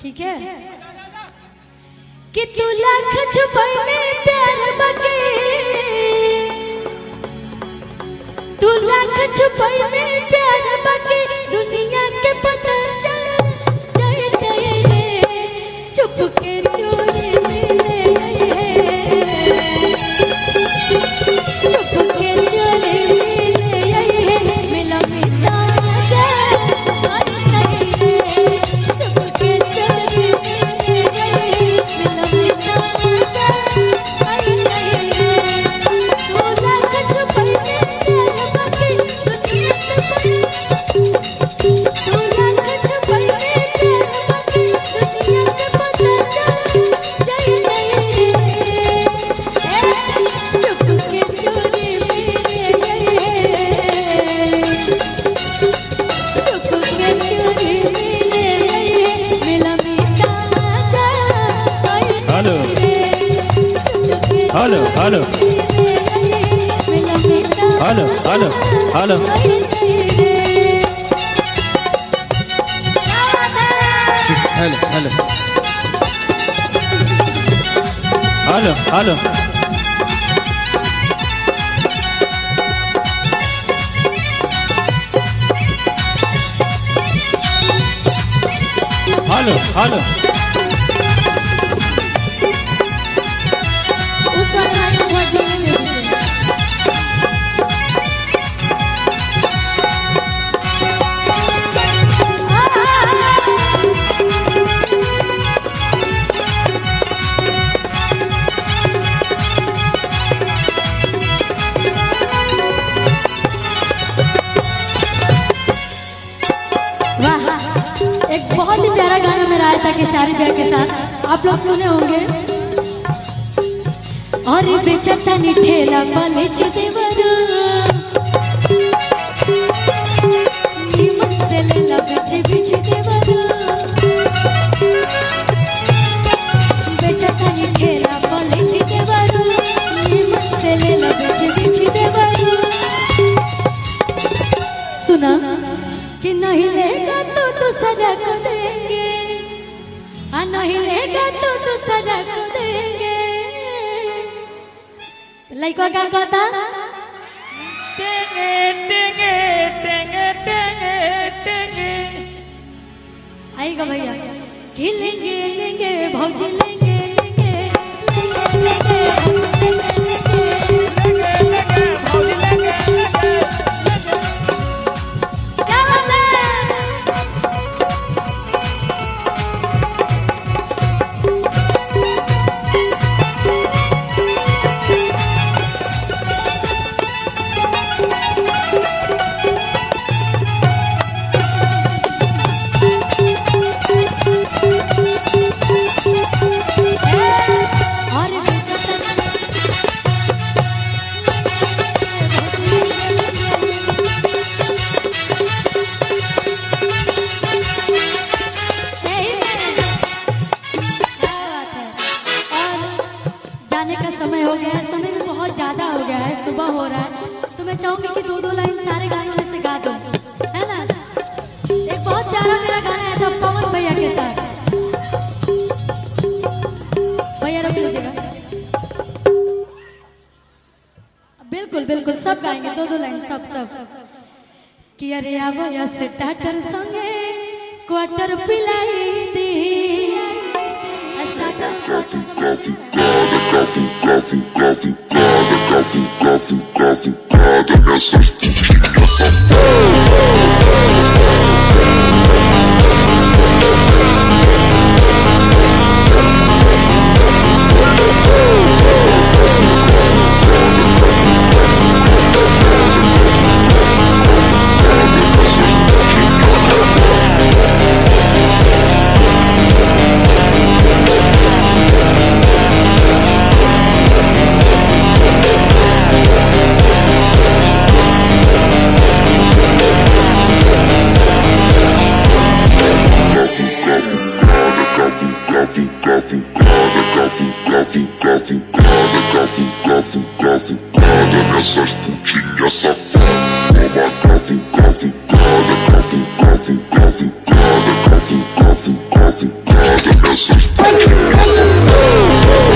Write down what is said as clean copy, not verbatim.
ठीक है कि तू लाख छुपाई में प्यार बके, तू लाख छुपाई में प्यार बके, दुनिया के पता चल जाए गए चुप के चोरी मिले चुप के चोरी मिले मिला मिला जा चुप के चोरी hello hello hello hello hello hello hello hello hello hello hello एक बहुत ही प्यारा गाना मेरा आया था केशारी भैया के साथ, आप लोग सुने होंगे। और बेचता नी ठेला पलेच देवरू नीमन से लेला बिच बिच देवरू, बेचता नी ठेला पलेच देवरू नीमन से लेला बिच बिच देवरू। सुना कि नहीं लेगा तो सजा को देंगे, नहीं लेगा तो सजा को देंगे। लइका का कहता टेंगे टेंगे टेंगे टेंगे टेंगे आएगा भैया कि लेंगे लेंगे भौजी लेंगे लेंगे लेंगे भौजी लेंगे का समय हो गया है, समय भी बहुत ज्यादा हो गया है, सुबह हो रहा है, तो मैं चाहूंगी कि दो दो लाइन सारे गानों में से गा दो, है ना। एक बहुत प्यारा मेरा गाना आया था पवन भैया के साथ, भैया रोक लीजिएगा। बिल्कुल बिल्कुल सब गाएंगे, दो दो लाइन सब सब कि अरे आवो या स्टार्टर संगे क्वार्टर पिलाई दी starter coffee, cavucada nessas putinhas safadas. Toma cavucada nessas putinhas safadas.